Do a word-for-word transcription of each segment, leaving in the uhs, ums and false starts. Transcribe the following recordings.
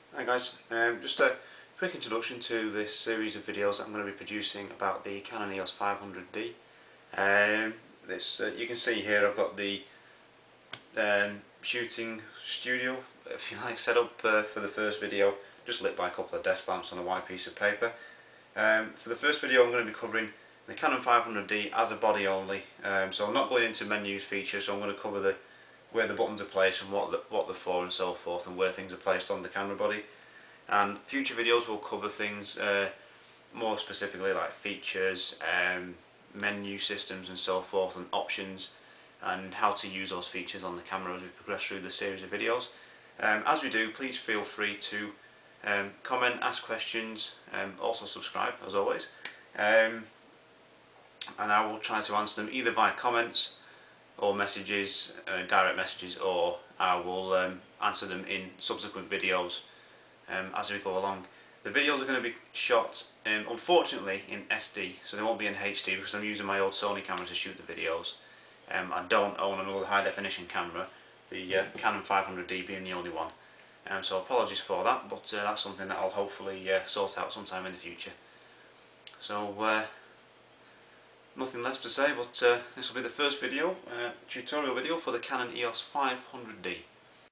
Hi guys, um, just a quick introduction to this series of videos that I'm going to be producing about the Canon E O S five hundred D. Um, this uh, you can see here I've got the um, shooting studio, if you like, set up uh, for the first video, just lit by a couple of desk lamps on a white piece of paper. Um, for the first video I'm going to be covering the Canon five hundred D as a body only, um, so I'm not going into menus, features, so I'm going to cover the where the buttons are placed and what the, what they're for and so forth, and where things are placed on the camera body. And future videos will cover things uh, more specifically like features, um, menu systems and so forth, and options, and how to use those features on the camera as we progress through the series of videos. Um, as we do, please feel free to um, comment, ask questions, um, also subscribe as always, um, and I will try to answer them either via comments or messages, uh, direct messages, or I will um, answer them in subsequent videos um, as we go along. The videos are going to be shot um, unfortunately in S D, so they won't be in H D because I'm using my old Sony camera to shoot the videos. Um, I don't own another high definition camera, the uh, Canon five hundred D being the only one. Um, so apologies for that, but uh, that's something that I'll hopefully uh, sort out sometime in the future. So uh, nothing left to say, but uh, this will be the first video, uh, tutorial video for the Canon E O S five hundred D.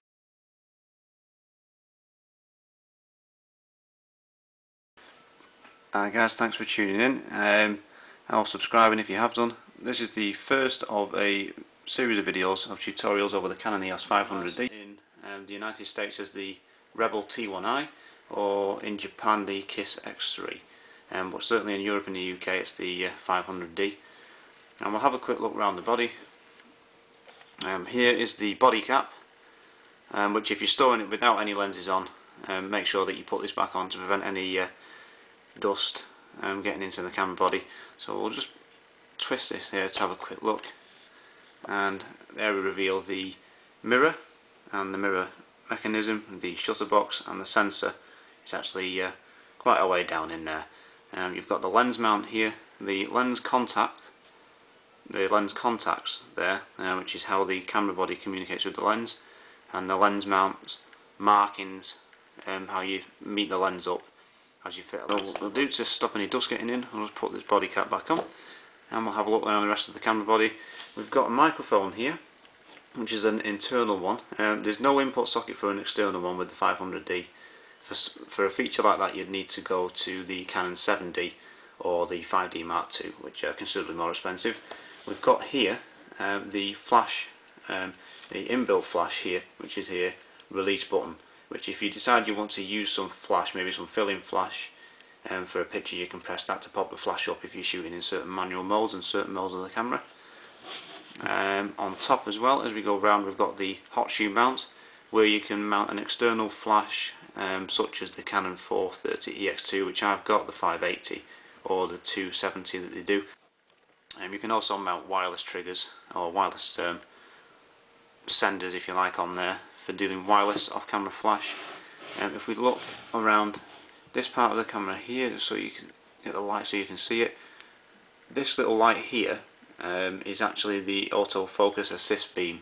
Alright guys, thanks for tuning in, um, or subscribing if you have done. This is the first of a series of videos of tutorials over the Canon E O S five hundred D. In um, the United States as the Rebel T one I, or in Japan the KISS X three, um, but certainly in Europe and the U K it's the uh, five hundred D. And we'll have a quick look around the body. Um, here is the body cap, um, which if you're storing it without any lenses on, um, make sure that you put this back on to prevent any uh, dust um, getting into the camera body. So we'll just twist this here to have a quick look, and there we reveal the mirror and the mirror mechanism, the shutter box, and the sensor. It's actually uh, quite a way down in there. Um, you've got the lens mount here, the lens contact, the lens contacts there, uh, which is how the camera body communicates with the lens, and the lens mounts markings, um, how you meet the lens up as you fit a lens. What we'll do to stop any dust getting in, I'll just put this body cap back on, and we'll have a look around the rest of the camera body. We've got a microphone here, which is an internal one. Um, there's no input socket for an external one with the five hundred D. For, for a feature like that you'd need to go to the Canon seven D or the five D Mark two, which are considerably more expensive. We've got here um, the flash, um, the inbuilt flash here, which is here, release button, which if you decide you want to use some flash, maybe some fill-in flash um, for a picture, you can press that to pop the flash up if you're shooting in certain manual modes and certain modes of the camera. Um, on top as well, as we go round, we've got the hot shoe mount, where you can mount an external flash um, such as the Canon four thirty E X two, which I've got, the five eighty or the two seventy that they do. Um, you can also mount wireless triggers or wireless um, senders, if you like, on there for doing wireless off-camera flash. Um, if we look around this part of the camera here, so you can get the light so you can see it, this little light here um, is actually the autofocus assist beam,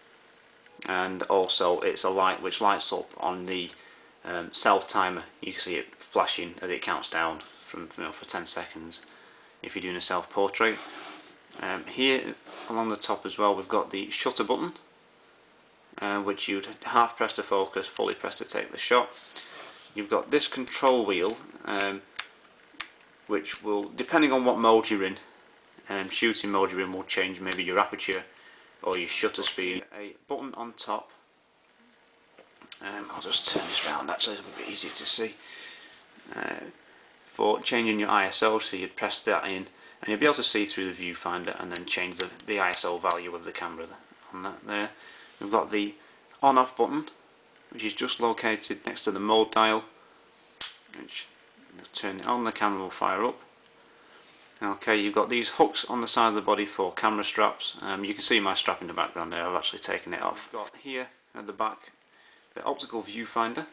and also it's a light which lights up on the um, self timer. You can see it flashing as it counts down from, you know, for ten seconds if you're doing a self portrait. Um, here along the top as well we've got the shutter button, uh, which you'd half press to focus, fully press to take the shot. You've got this control wheel, um, which will, depending on what mode you're in, um, shooting mode you're in, will change maybe your aperture or your shutter speed. A button on top, um, I'll just turn this round actually, it's a bit easier to see, uh, for changing your I S O, so you'd press that in and you'll be able to see through the viewfinder and then change the, the I S O value of the camera on that there. We've got the on off button, which is just located next to the mode dial, which you'll turn it on, the camera will fire up. Okay, you've got these hooks on the side of the body for camera straps. Um, you can see my strap in the background there, I've actually taken it off. We've got here at the back the optical viewfinder.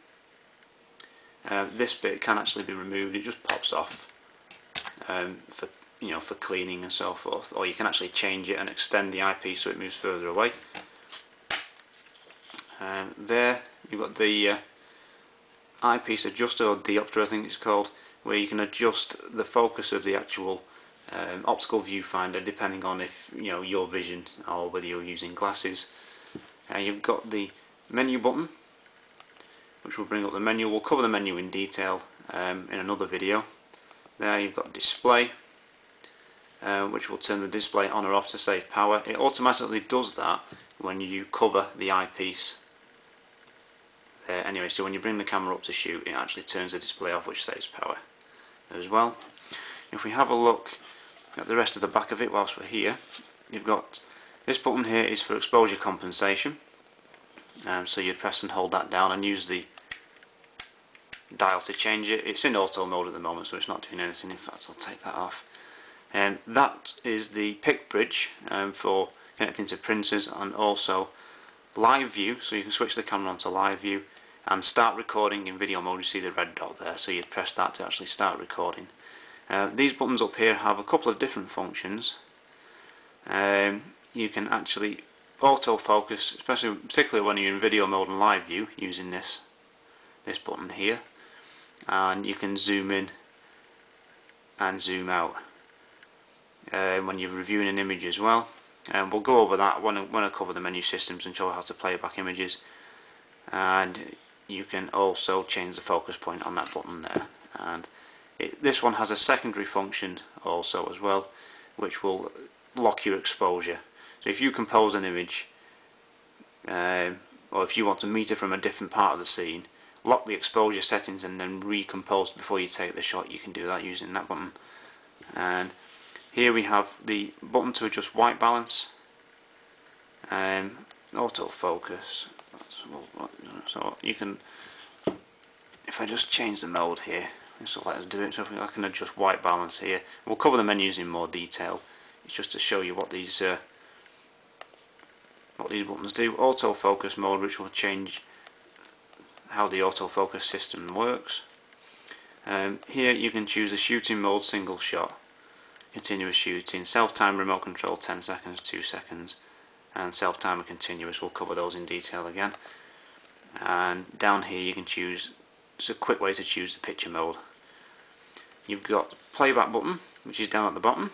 Uh, this bit can actually be removed, it just pops off um, for you know for cleaning and so forth, or you can actually change it and extend the eyepiece so it moves further away. Um, there you've got the uh, eyepiece adjuster, or diopter I think it's called, where you can adjust the focus of the actual um, optical viewfinder depending on if you know your vision or whether you're using glasses. Uh, you've got the menu button, which will bring up the menu. We'll cover the menu in detail um, in another video. There you've got display, uh, which will turn the display on or off to save power. It automatically does that when you cover the eyepiece there anyway, so when you bring the camera up to shoot, it actually turns the display off, which saves power as well. If we have a look at the rest of the back of it whilst we're here, you've got this button here is for exposure compensation, um, so you press and hold that down and use the dial to change it. It's in auto mode at the moment, so it's not doing anything. In fact, I'll take that off. And um, that is the PIC bridge um, for connecting to printers, and also live view, so you can switch the camera onto live view and start recording in video mode. You see the red dot there, so you'd press that to actually start recording. Uh, these buttons up here have a couple of different functions. Um, you can actually autofocus, especially particularly when you're in video mode and live view, using this this button here, and you can zoom in and zoom out uh, when you're reviewing an image as well. And we'll go over that when I, when I cover the menu systems and show how to play back images. And you can also change the focus point on that button there. And it, this one has a secondary function also as well, which will lock your exposure. So if you compose an image, um, or if you want to meet it from a different part of the scene, lock the exposure settings and then recompose before you take the shot, you can do that using that button. And here we have the button to adjust white balance, um, autofocus. So you can, if I just change the mode here, this will let us do it. So I can adjust white balance here. We'll cover the menus in more detail. It's just to show you what these uh, what these buttons do. Autofocus mode, which will change how the autofocus system works. Um, here you can choose the shooting mode, single shot, continuous shooting, self-timer remote control ten seconds, two seconds, and self-timer continuous. We'll cover those in detail again. And down here you can choose, it's a quick way to choose the picture mode. You've got playback button, which is down at the bottom.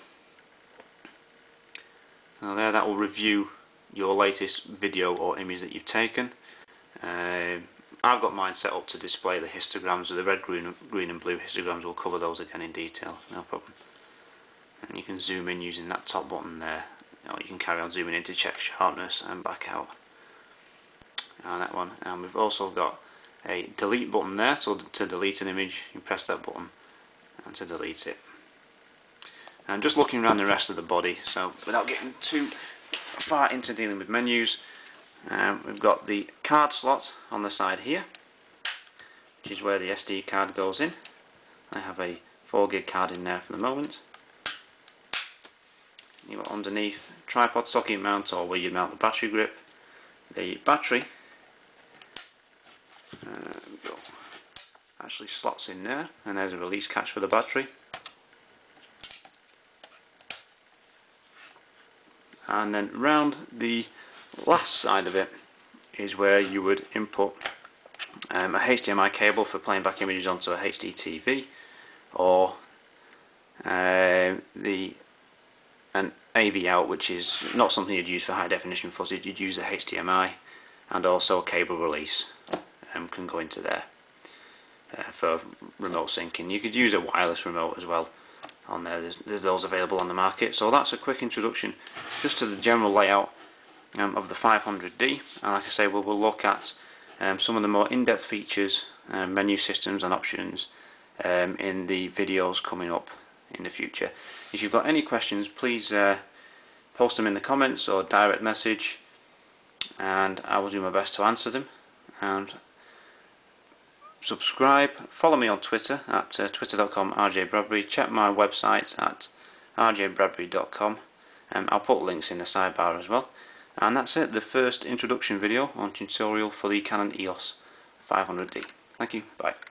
So there, that will review your latest video or image that you've taken. Uh, I've got mine set up to display the histograms, the red, green, green and blue histograms. We'll cover those again in detail, no problem. And you can zoom in using that top button there, or you can carry on zooming in to check sharpness and back out. And that one. And we've also got a delete button there, so to delete an image you press that button and to delete it. And just looking around the rest of the body, so without getting too far into dealing with menus, um, we've got the card slot on the side here, which is where the S D card goes in. I have a four gig card in there for the moment. You've got underneath tripod socket mount, or where you mount the battery grip. The battery uh, go, actually slots in there, and there's a release catch for the battery. And then round the last side of it is where you would input um, a H D M I cable for playing back images onto a H D T V, or uh, the an A V out, which is not something you'd use for high definition footage. You'd use a H D M I, and also a cable release um, can go into there uh, for remote syncing. You could use a wireless remote as well on there. There's, there's those available on the market. So that's a quick introduction just to the general layout um, of the five hundred D, and like I say, we will look at um, some of the more in-depth features, um, menu systems and options um, in the videos coming up in the future. If you've got any questions, please uh, post them in the comments or direct message, and I will do my best to answer them. And subscribe, follow me on Twitter at uh, twitter dot com R J Bradbury, check my website at r j bradbury dot com, and I'll put links in the sidebar as well. And that's it, the first introduction video on tutorial for the Canon E O S five hundred D. Thank you, bye.